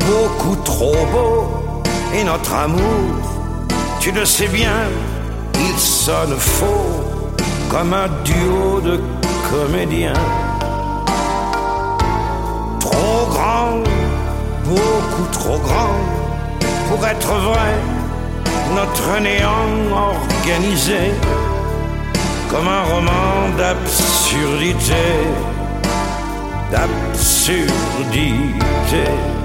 beaucoup trop beau. Et notre amour, tu le sais bien, il sonne faux, comme un duo de comédiens. Trop grand, beaucoup trop grand, pour être vrai, notre néant organisé, comme un roman d'absurdité, d'absurdité.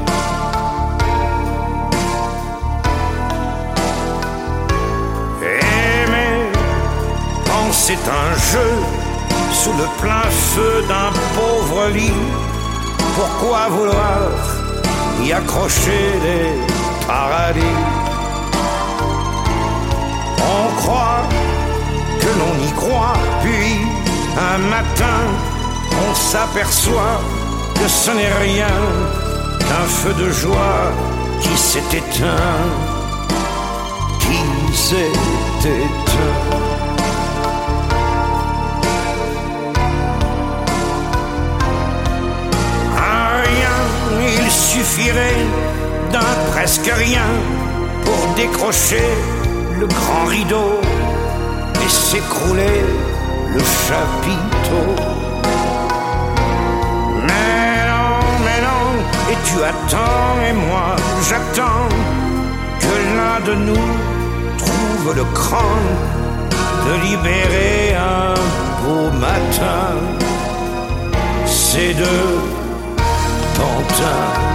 C'est un jeu sous le plein feu d'un pauvre lit. Pourquoi vouloir y accrocher des paradis? On croit que l'on y croit, puis un matin on s'aperçoit que ce n'est rien qu'un feu de joie qui s'est éteint, qui s'est éteint. Il suffirait d'un presque rien pour décrocher le grand rideau et s'écrouler le chapiteau. Mais non, et tu attends et moi j'attends que l'un de nous trouve le cran de libérer un beau matin ces deux pantins.